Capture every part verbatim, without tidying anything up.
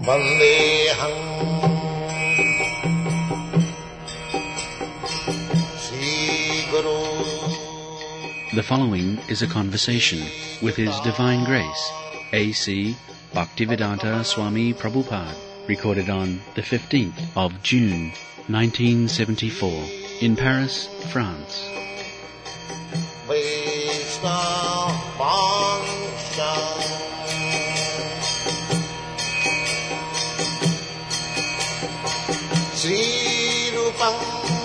Vandeham Sri Guru. The following is a conversation with His Divine Grace, A C Bhaktivedanta Swami Prabhupada, recorded on the fifteenth of June, nineteen seventy-four, in Paris, France. Sri Rupam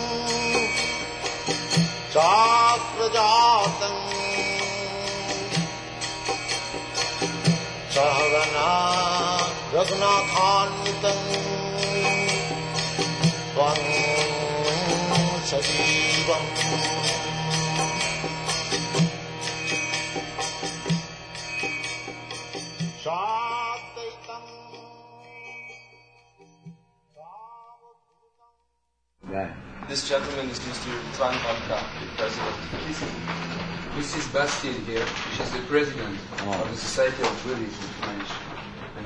Sakrajatam Sahagana Raghunathanvitam Tvam Sajivam Sadaitam. This gentleman is Mister Tran Bhamka, the president. Missus Bastille here, she's the president oh. of the Society of Buddhism in French. And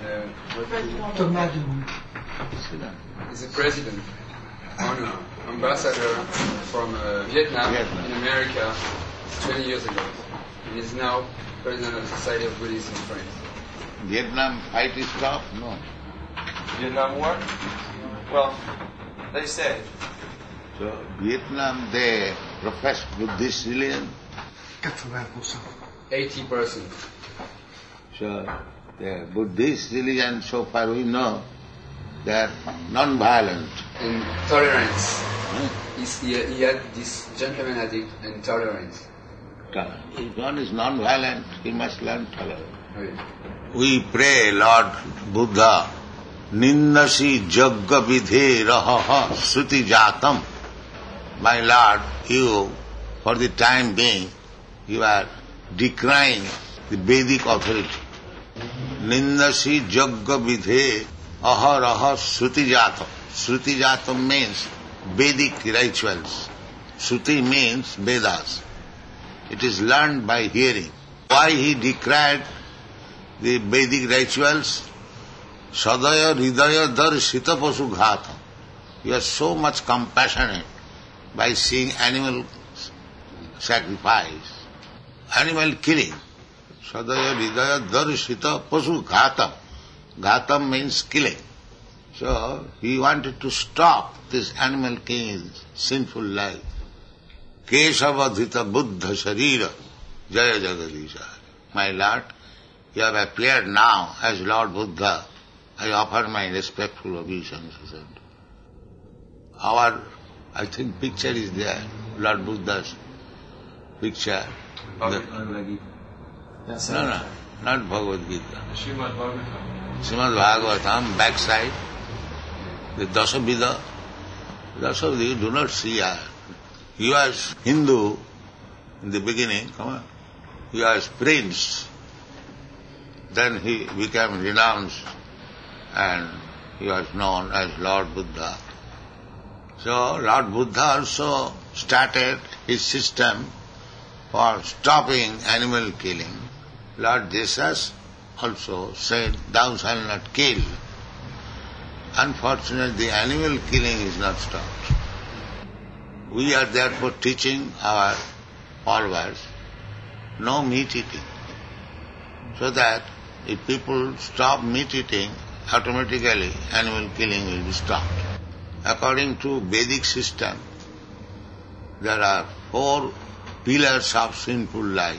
uh, is the president, honor, ambassador from uh, Vietnam, Vietnam in America twenty years ago. And is now president of the Society of Buddhism in France. Vietnam fight is stopped? No. Vietnam War? Well, they say. So, Vietnam, they profess Buddhist religion? eighty percent. So, the Buddhist religion, so far we know, they are non-violent. And tolerance. Hmm? He, he had, this gentleman had intolerance. If one is non-violent, he must learn tolerance. Right. We pray, Lord Buddha, Nindasi jagga vidhe raha sruti jatam. My Lord, you, for the time being, you are decrying the Vedic authority. Nindasi jagga vidhe aharaha sruti jatam. Sruti jatam means Vedic rituals. Sruti means Vedas. It is learned by hearing. Why he decried the Vedic rituals? Sadaya hridaya darshita pasu ghata. You are so much compassionate by seeing animal sacrifice, animal killing. Sadaya hridaya darshita pasu ghatam. Ghatam means killing. So he wanted to stop this animal killing, sinful life. Keshavadhita buddha sharira jaya jagadisha. My Lord, you have appeared now as Lord Buddha. I offer my respectful obeisances. Our, I think, picture is there, Lord Buddha's picture. The, yes, no, no, not Bhagavad Gita. Srimad Bhagavatam. Srimad Bhagavatam, backside, the Dasavidha. Dasavidha, you do not see her. He was Hindu in the beginning, come on. He was prince. Then he became renounced and he was known as Lord Buddha. So Lord Buddha also started his system for stopping animal killing. Lord Jesus also said, thou shalt not kill. Unfortunately, the animal killing is not stopped. We are therefore teaching our followers no meat eating, so that if people stop meat eating, automatically animal killing will be stopped. According to Vedic system, there are four pillars of sinful life.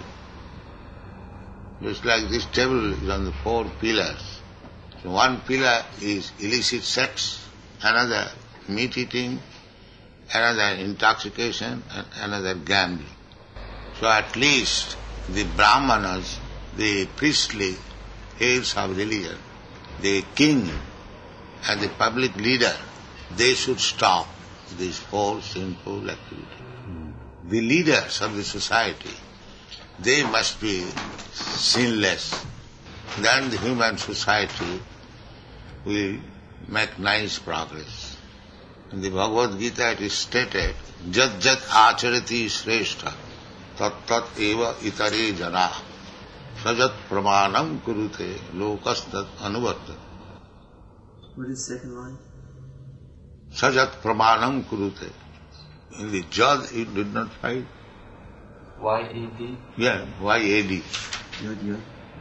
Just like this table is on the four pillars. So one pillar is illicit sex, another meat eating, another intoxication, and another gambling. So at least the Brahmanas, the priestly heads of religion, the king and the public leader, they should stop these four sinful activities. The leaders of the society, they must be sinless. Then the human society will make nice progress. In the Bhagavad Gita it is stated, Jat jat acharati shrestha, tat tat eva itare jana, sajat pramanam kurute, lokas tat anuvartat. What is the second line? Sajat pramanam kurute. In the Jad it did not find. Y A D? Yeah, Y A D. Yad yad.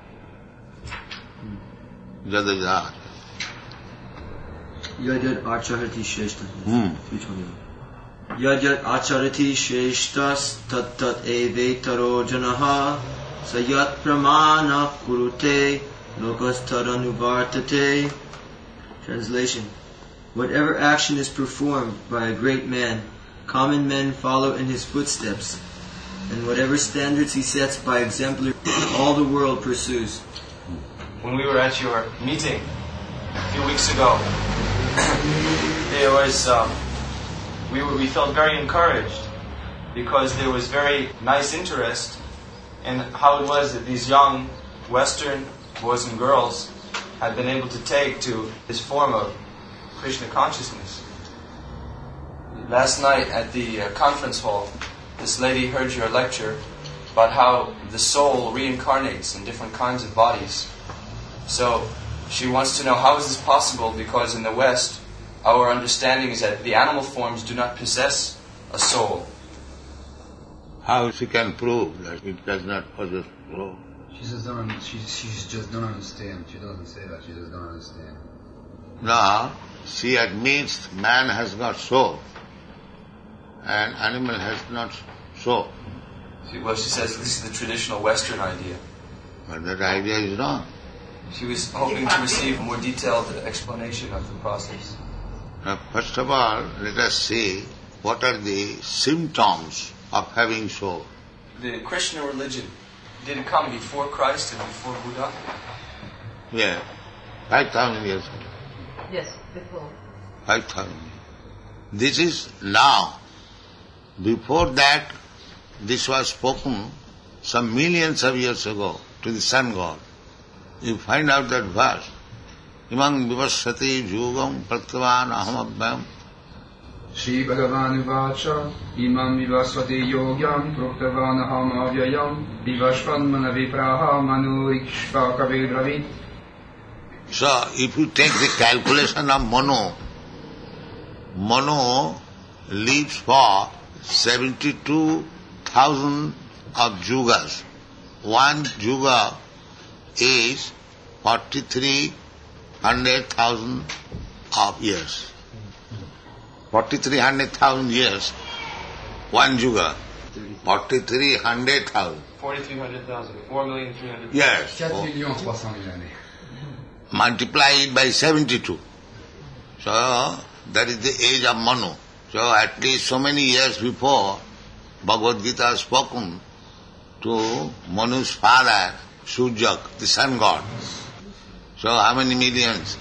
Jadajat. Yad yad acharati sheshta. Hmm. three twenty-one. Yad yad acharati sheshtas tat tat evetaro janaha sayat pramana kurute lokastadanuvartate. Translation. Whatever action is performed by a great man, common men follow in his footsteps, and whatever standards he sets by exemplary, all the world pursues. When we were at your meeting a few weeks ago, there was um, we were, we felt very encouraged because there was very nice interest in how it was that these young Western boys and girls had been able to take to this form of Krishna consciousness. Last night at the uh, conference hall, this lady heard your lecture about how the soul reincarnates in different kinds of bodies. So she wants to know how is this possible, because in the West our understanding is that the animal forms do not possess a soul. How she can prove that it does not possess soul? She just don't. She she just don't understand. She doesn't say that. She just don't understand. Now, she admits man has got soul and animal has not soul. She, well, she says this is the traditional Western idea. But that idea is wrong. She was hoping to receive a more detailed explanation of the process. Now, first of all, let us see what are the symptoms of having soul. The Krishna religion, did it come before Christ and before Buddha? Yeah, five thousand years ago. Yes, before. Five thousand. This is now. Before that, this was spoken some millions of years ago to the sun god. You find out that verse. Imam vivasati jugam pratyavan ahamabhyam. Shri Bhagavan Uvacha Imam Vivasvati Yogyam Proktavanaham Avyayam Vivashvanmana Vipraha Manurikshvaka Vedravit. So, if you take the calculation of Mano, Mano lives for seventy-two thousand of yugas. One yuga is forty-three hundred thousand of years. Forty-three hundred thousand years, one yuga. Forty-three hundred thousand. Forty-three hundred thousand. Four million three hundred thousand. Yes. four millions three cent mille années. Multiply it by seventy-two. So, that is the age of Manu. So, at least so many years before, Bhagavad Gita has spoken to Manu's father, Surjak, the sun god. So, how many millions?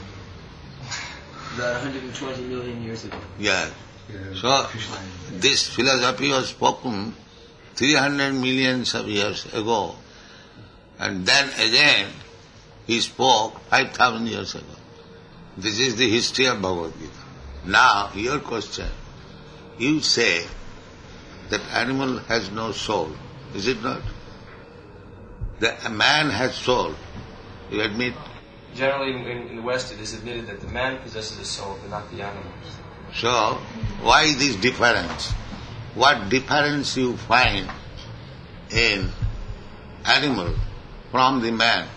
About one hundred twenty million years ago. Yes. So, this philosophy was spoken three hundred millions of years ago. And then again, he spoke five thousand years ago. This is the history of Bhagavad Gita. Now, your question. You say that animal has no soul. Is it not? That a man has soul. You admit? Generally, in, in the West, it is admitted that the man possesses a soul, but not the animals. So, why this difference? What difference you find in animal from the man?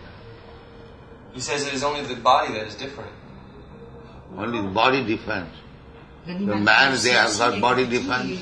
He says it is only the body that is different. Only body different. The man, they have got body different.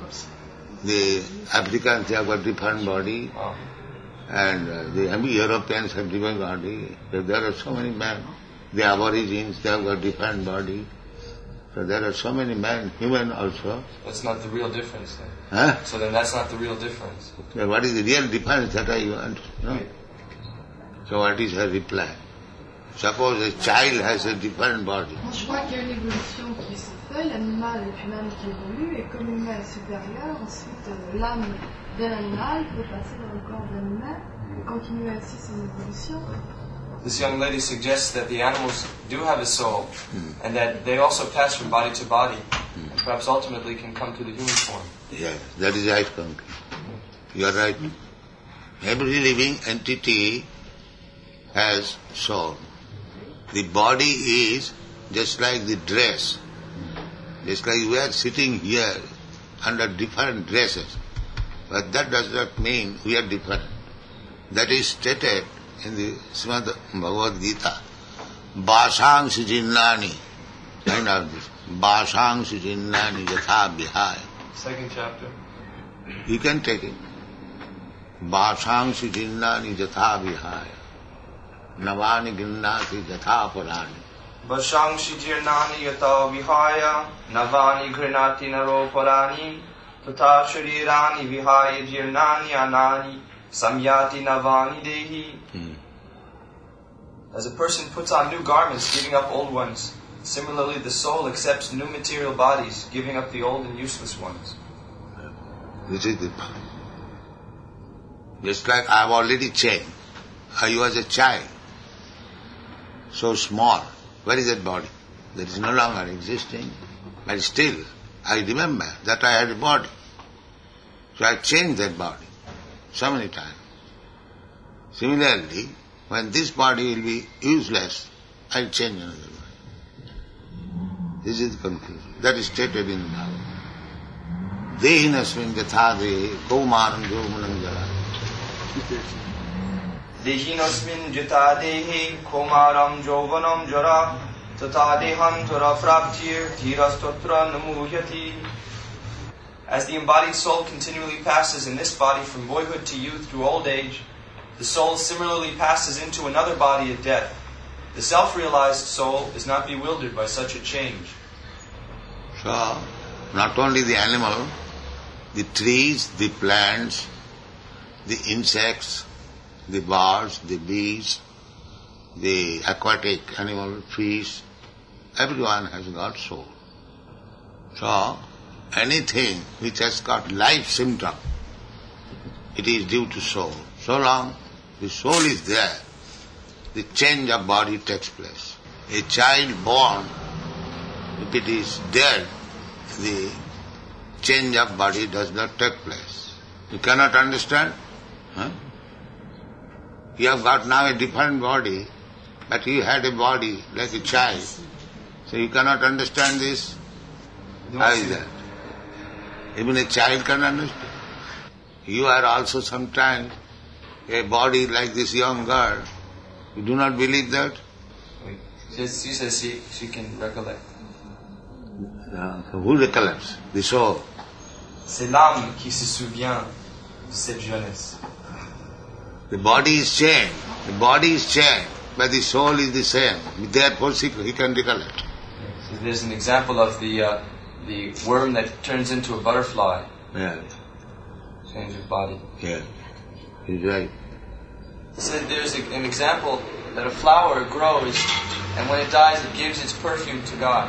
The Africans, they have got different body. Oh. And uh, the Europeans have different body. So there are so many men. The Aborigines, they have got different body. So there are so many men, human also. That's not the real difference then. Huh? So then that's not the real difference. So what is the real difference that I want to know? Right. So what is her reply? Suppose a child has a different body. Je crois qu'il y a une évolution qui se fait, l'animal est une âme qui évolue, et comme l'humain est supérieur, ensuite euh, l'âme d'un animal peut passer dans le corps d'un humain et continuer ainsi son évolution. This young lady suggests that the animals do have a soul, mm. and that they also pass from body to body, mm. and perhaps ultimately can come to the human form. Yes, that is right, Kanki. You are right. Every living entity has soul. The body is just like the dress. Just like we are sitting here under different dresses. But that does not mean we are different. That is stated in the Srimad Bhagavad Gita. Vasangsi jinnani. I know this. Vasangsi jinnani yatha vihaya. Second chapter. You can take it. Vasangsi jinnani yatha vihaya. Navani ginnati yatha purani. Vasangsi jirnani yata vihaya, navani grinati naro parani, tata sharirani vihaya jirnani anani, samyati navani dehi. Hmm. As a person puts on new garments, giving up old ones, similarly the soul accepts new material bodies, giving up the old and useless ones. This is the point. Just like I have already changed. I was a child, so small. Where is that body? That is no longer existing. But still, I remember that I had a body. So I changed that body so many times. Similarly, when this body will be useless, I'll change another body. This is the conclusion. That is stated in the Bhagavad. Dehinasmin yatha dehi kaumaram jomunam jala. Dehinosmin jita dehi komaram jovanam jara tata dehantura fraptir dhirastotra namuyati. As the embodied soul continually passes in this body from boyhood to youth through old age, the soul similarly passes into another body at death. The self-realized soul is not bewildered by such a change. So, not only the animal, the trees, the plants, the insects, the birds, the bees, the aquatic animal, fish, everyone has got soul. So, anything which has got life symptom, it is due to soul. So long the soul is there, the change of body takes place. A child born, if it is dead, the change of body does not take place. You cannot understand? Huh? You have got now a different body, but you had a body like a child. So you cannot understand this? How is that? Even a child can understand. You are also sometimes a body like this young girl. You do not believe that? She says she, she can recollect. Uh, so who recollects? The soul. C'est l'âme qui se souvient de cette jeunesse. The body is changed. The body is changed, but the soul is the same. Therefore, he can recollect. So there's an example of the uh, the worm that turns into a butterfly. Yeah. Change of body. Yeah. He's right. So there's a, an example that a flower grows, and when it dies, it gives its perfume to God.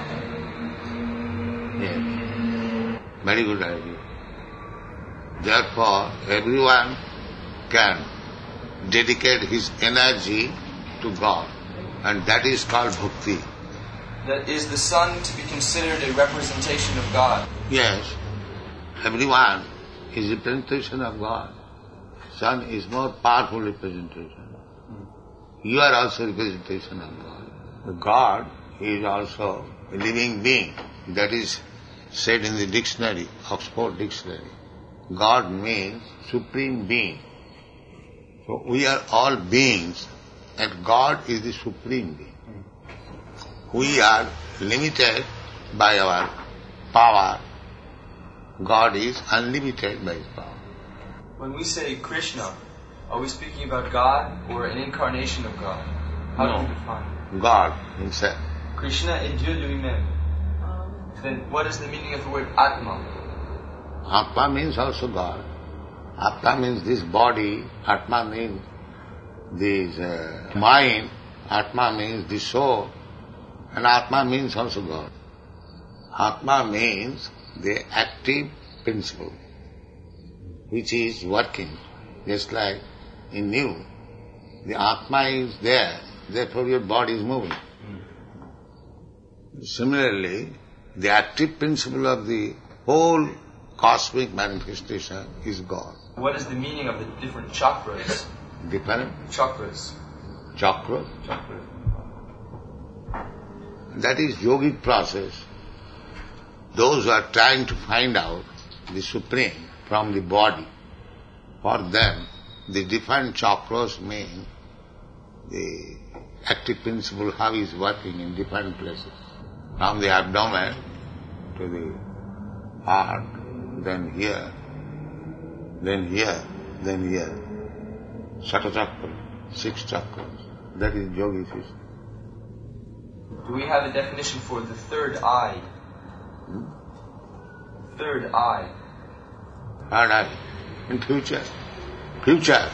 Yeah. Very good idea. Therefore, everyone can dedicate his energy to God, and that is called bhakti. That is the sun to be considered a representation of God? Yes. Everyone is a representation of God. Sun is more powerful representation. You are also a representation of God. The God is also a living being. That is said in the dictionary, Oxford Dictionary. God means supreme being. So we are all beings, and God is the supreme being. We are limited by our power. God is unlimited by His power. When we say Krishna, are we speaking about God or an incarnation of God? How No. do we define God Himself. it? Krishna est Dieu lui-même. Then what is the meaning of the word Atma? Atma means also God. Atma means this body. Atma means this uh, mind. Atma means the soul. And Atma means also God. Atma means the active principle, which is working, just like in you. The Atma is there, therefore your body is moving. Mm. Similarly, the active principle of the whole cosmic manifestation is God. What is the meaning of the different chakras? Different Chakras. chakra. Chakra. That is yogic process. Those who are trying to find out the Supreme from the body, for them the different chakras mean the active principle, how is working in different places. From the abdomen to the heart, then here, then here, then here. Satachakra, six chakras. That is yogi system. Do we have a definition for the third eye? Hmm? Third eye. Third eye. In future. Future.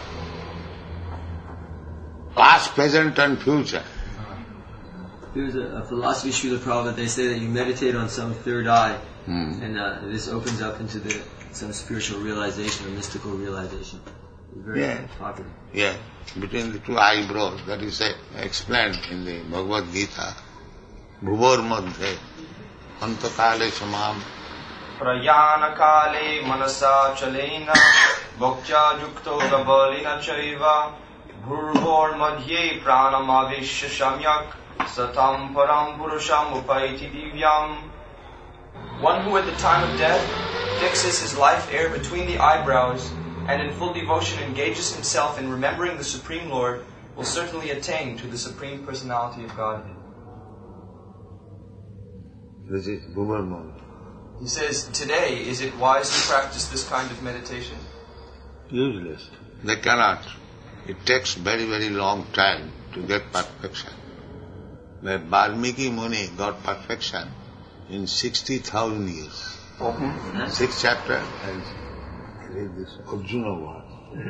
Past, present and future. There's a, a philosophy Srila Prabhupada, they say that you meditate on some third eye, Hmm. and uh, this opens up into the some spiritual realization or mystical realization. It's very Yeah. popular. Yeah. Between the two eyebrows, that is uh, explained in the Bhagavad Gita. Bhuvor madhye antakale samam Prayana kale manasa chalena bhokcha yukto gabalina chaiva bhurvor madhye pranamavishya shamyak satam param purusham upaiti divyam. One who at the time of death fixes his life air between the eyebrows and in full devotion engages himself in remembering the Supreme Lord will certainly attain to the Supreme Personality of Godhead. This is Bhuvor madhye. He says, today, is it wise to practice this kind of meditation? Useless. They cannot. It takes very, very long time to get perfection. But Valmiki Muni got perfection in sixty thousand years. Mm-hmm. Sixth chapter, and read this Arjuna was.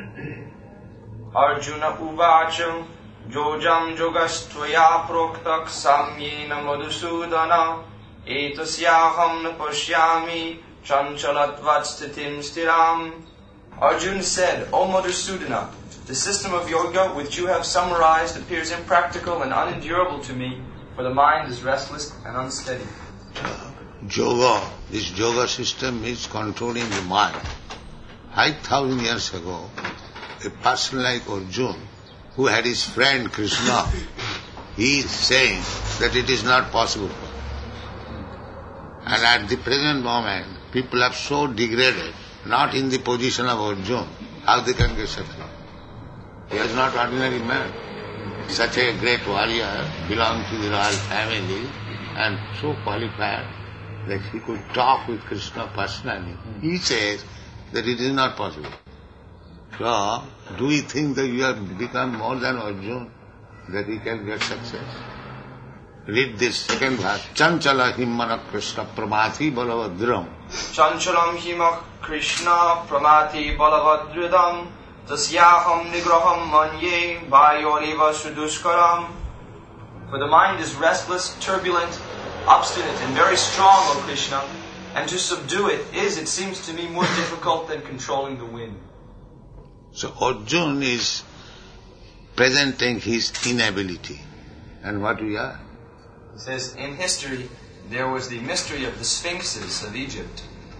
Arjuna uvacham jojam jogastvaya proktak samyena madhusudana etasyaham na pashyami chanchalatvat stitim stiram. Arjuna said, O Madhusudana, the system of yoga which you have summarized appears impractical and unendurable to me, for the mind is restless and unsteady. Yoga, this yoga system is controlling the mind. Five thousand years ago, a person like Arjuna, who had his friend Krishna, he is saying that it is not possible for him. And at the present moment, people are so degraded, not in the position of Arjuna, how they can get success? He is not ordinary man. Such a great warrior, belongs to the royal family, and so qualified that he could talk with Krishna personally. He says that it is not possible. So, do we think that you have become more than Arjuna, that he can get success? Read this second verse. Chanchala himmana Krishna pramati balavadram. Chanchalam hima Krishna pramati balavadridam tasyaham nigraham manye vayoreva suduskaram. For the mind is restless, turbulent, obstinate, and very strong, O Krishna, and to subdue it is, it seems to me, more difficult than controlling the wind. So Arjuna is presenting his inability. And what we are? He says, in history, there was the mystery of the sphinxes of Egypt.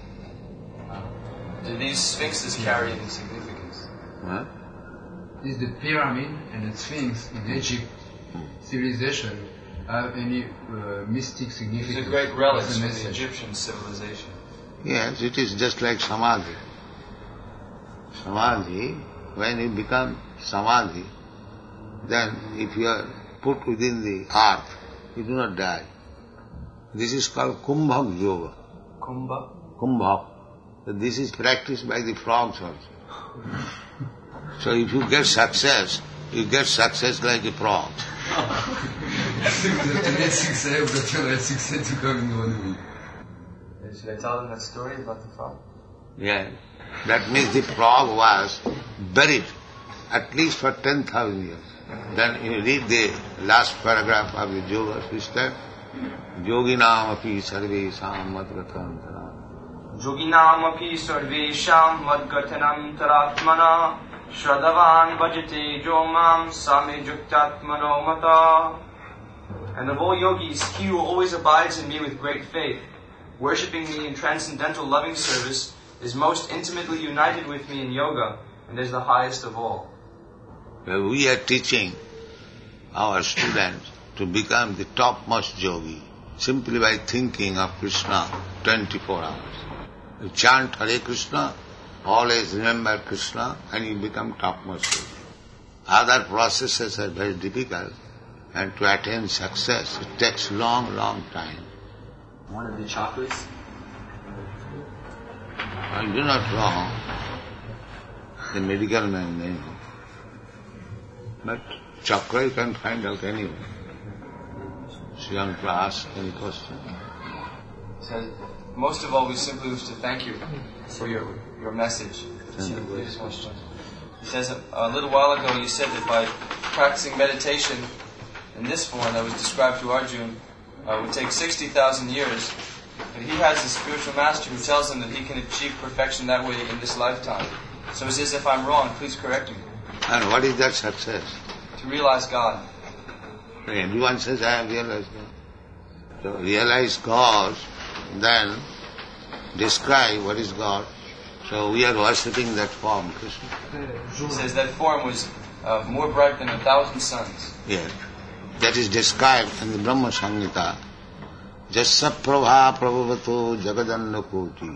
Do these sphinxes carry any significance? Huh? Is the pyramid and the sphinx in Egypt civilization have any uh, mystic significance? It's a great relic As a from the message? Egyptian civilization. Yes, it is just like Samadhi. Samadhi, when you become Samadhi, then if you are put within the earth, you do not die. This is called Kumbhak Yoga. Kumbha? Kumbhak. So this is practiced by the frogs also. So if you get success, you get success like a frog. Si vous obtenez le succès, vous obtiendrez le succès tout comme une grenouille. Should I tell them that story about the frog? Yeah. That means the frog was buried at least for ten thousand years. Then you read the last paragraph of the yoga system. Yoginam api sarvesham madgatantaram. Yoginam api sarvesham madgatanam taratmana Shradhavan bhajate jomam same juktatmano mata. And of all yogis, he who always abides in me with great faith, worshipping me in transcendental loving service, is most intimately united with me in yoga, and is the highest of all. We are teaching our students to become the topmost yogi simply by thinking of Krishna twenty-four hours. You chant Hare Krishna, always remember Krishna, and you become topmost yogi. Other processes are very difficult, and to attain success, it takes long, long time. One of the chakras? I do not know the medical man name, but chakra you can find out anywhere. So you want to ask any question? So, most of all, we simply wish to thank you for your your message. He says, a, a little while ago you said that by practicing meditation in this form that was described to Arjuna uh, would take sixty thousand years. But he has a spiritual master who tells him that he can achieve perfection that way in this lifetime. So he says, if I'm wrong, please correct me. And what is that success? To realize God. Everyone says, I have realized God. So realize God, then describe what is God. So we are worshipping that form, Krishna. He says that form was uh, more bright than a thousand suns. Yes. That is described in the Brahma Samhita. Jasya prabha prabhavato jagadanna koti.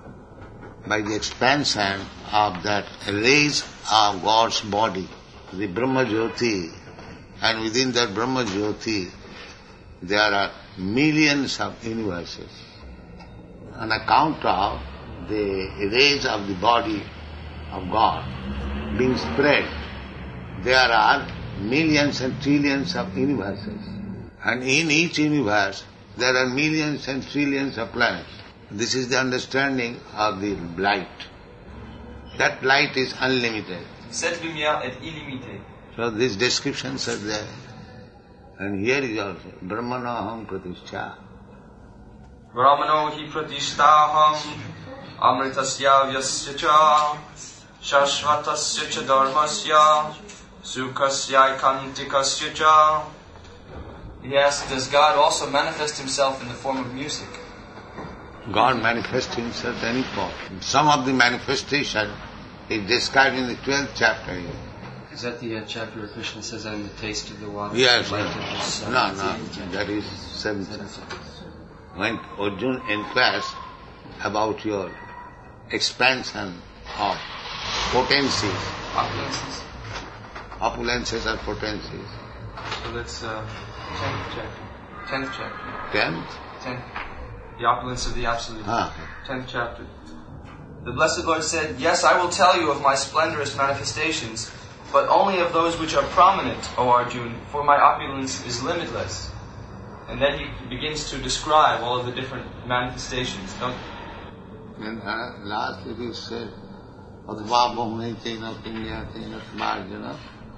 By the expansion of that rays of God's body, the Brahma Jyoti, and within that Brahma Jyoti, there are millions of universes. On account of the rays of the body of God being spread, there are millions and trillions of universes. And in each universe, there are millions and trillions of planets. This is the understanding of the light. That light is unlimited. Cette lumière est illimitée. So these descriptions are there. And here is also, Brahmanaham pratishtha. Brahmano hi pratishtaham amritasya vyasya cha shashvatasya cha dharmasya sukhasya kantikasya cha. He asks, does God also manifest himself in the form of music? God manifests himself in any form. Some of the manifestation is described in the twelfth chapter here. Is that the uh, chapter where Krishna says, I am the taste of the water? Yes, the yes. light of the sun? No, no, that is seventh chapter. When Arjuna inquires about your expansion of potencies, Opulences. opulences are potencies. So that's uh, tenth chapter. Tenth chapter. Tenth? Tenth. The opulence of the Absolute. Ah. Tenth chapter. The Blessed Lord said, yes, I will tell you of my splendorous manifestations, but only of those which are prominent, O Arjuna, for my opulence is limitless. And then he begins to describe all of the different manifestations. Don't And uh, last it is said, Advabhamne tena pinya tena marjana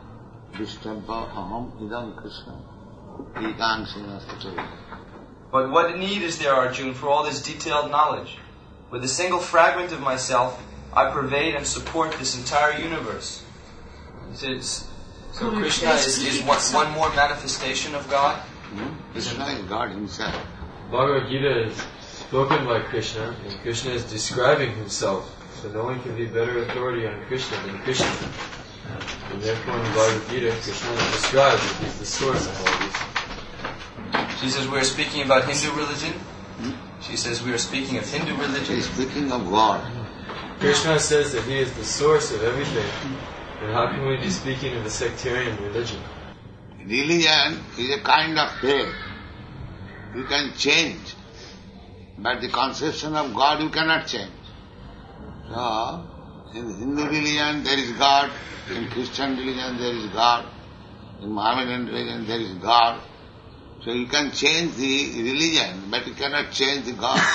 distabha aham idam krishna ekangsena satori. But what need is there, Arjuna, for all this detailed knowledge? With a single fragment of myself, I pervade and support this entire universe. He says, so Krishna is, is one, one more manifestation of God? Hmm? Krishna is God himself. Bhagavad Gita is spoken by Krishna, and Krishna is describing himself. So no one can be better authority on Krishna than Krishna. And therefore in Bhagavad Gita, Krishna is described as he's the source of all these. She says we are speaking about Hindu religion. She says we are speaking of Hindu religion. He is speaking of God. Krishna says that he is the source of everything. And how can we be speaking of a sectarian religion? Religion is a kind of faith. You can change. But the conception of God you cannot change. So, in Hindu religion there is God. In Christian religion there is God. In Mohammedan religion there is God. So you can change the religion, but you cannot change the God.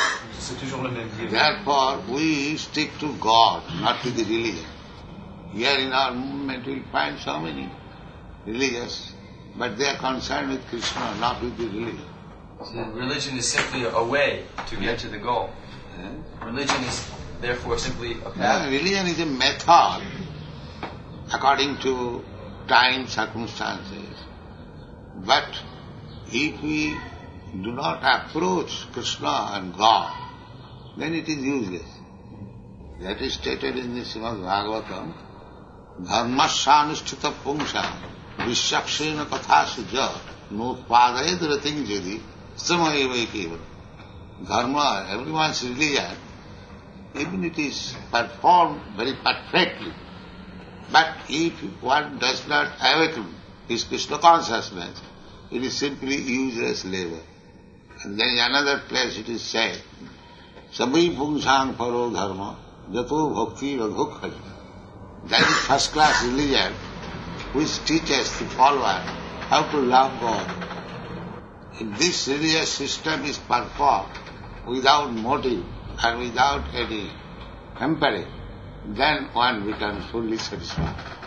Therefore, we stick to God, not to the religion. Here in our movement we will find so many religious, but they are concerned with Krishna, not with the religion. So religion is simply a way to get to the goal. Yeah. Religion is therefore simply a path. Yeah, religion is a method according to time, circumstances. But if we do not approach Krishna and God, then it is useless. That is stated in the Srimad Bhagavatam, dharmasyanusthita pungsha Vishakshena katha suja notpadayad rating jadi samayeva keval. Dharma, everyone's religion, even it is performed very perfectly, but if one does not awaken his Krishna consciousness, it is simply useless labor. And then in another place it is said, Sabai pungsang paro dharma, jato bhakti radhokhaji. That is first class religion which teaches the follower how to love God. If this religious system is performed without motive and without any hampering, then one becomes fully satisfied.